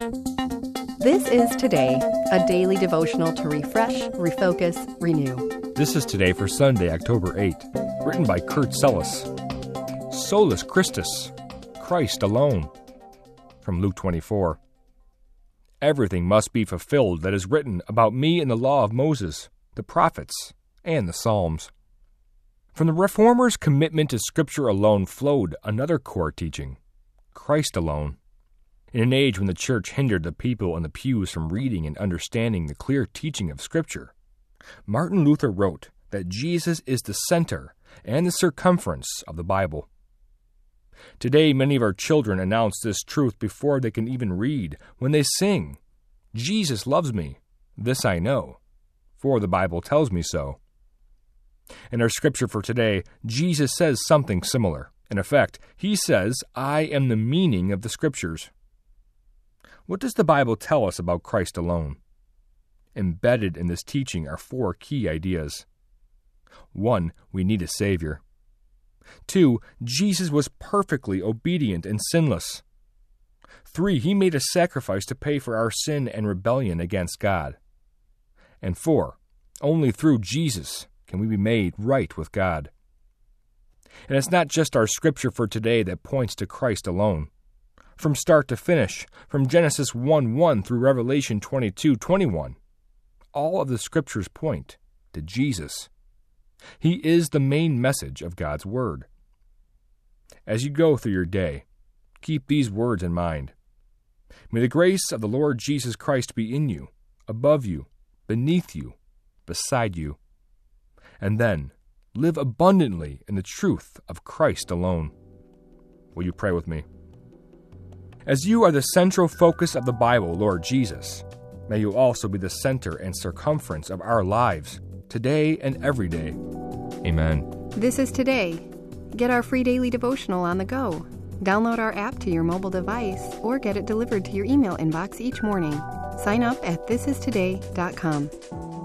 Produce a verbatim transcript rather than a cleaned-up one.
This is Today, a daily devotional to refresh, refocus, renew. This is Today for Sunday, October eighth, written by Kurt Sellis. Solus Christus, Christ alone. From Luke twenty-four. Everything must be fulfilled that is written about me in the law of Moses, the prophets, and the Psalms. From the Reformers' commitment to Scripture alone flowed another core teaching, Christ alone. In an age when the church hindered the people in the pews from reading and understanding the clear teaching of Scripture, Martin Luther wrote that Jesus is the center and the circumference of the Bible. Today, many of our children announce this truth before they can even read when they sing, "Jesus loves me, this I know, for the Bible tells me so." In our scripture for today, Jesus says something similar. In effect, he says, "I am the meaning of the Scriptures." What does the Bible tell us about Christ alone? Embedded in this teaching are four key ideas. One, we need a Savior. Two, Jesus was perfectly obedient and sinless. Three, he made a sacrifice to pay for our sin and rebellion against God. And four, only through Jesus can we be made right with God. And it's not just our scripture for today that points to Christ alone. From start to finish, from Genesis one one through Revelation twenty-two twenty-one, all of the scriptures point to Jesus. He is the main message of God's Word. As you go through your day, keep these words in mind. May the grace of the Lord Jesus Christ be in you, above you, beneath you, beside you. And then, live abundantly in the truth of Christ alone. Will you pray with me? As you are the central focus of the Bible, Lord Jesus, may you also be the center and circumference of our lives, today and every day. Amen. This is Today. Get our free daily devotional on the go. Download our app to your mobile device or get it delivered to your email inbox each morning. Sign up at this is today dot com.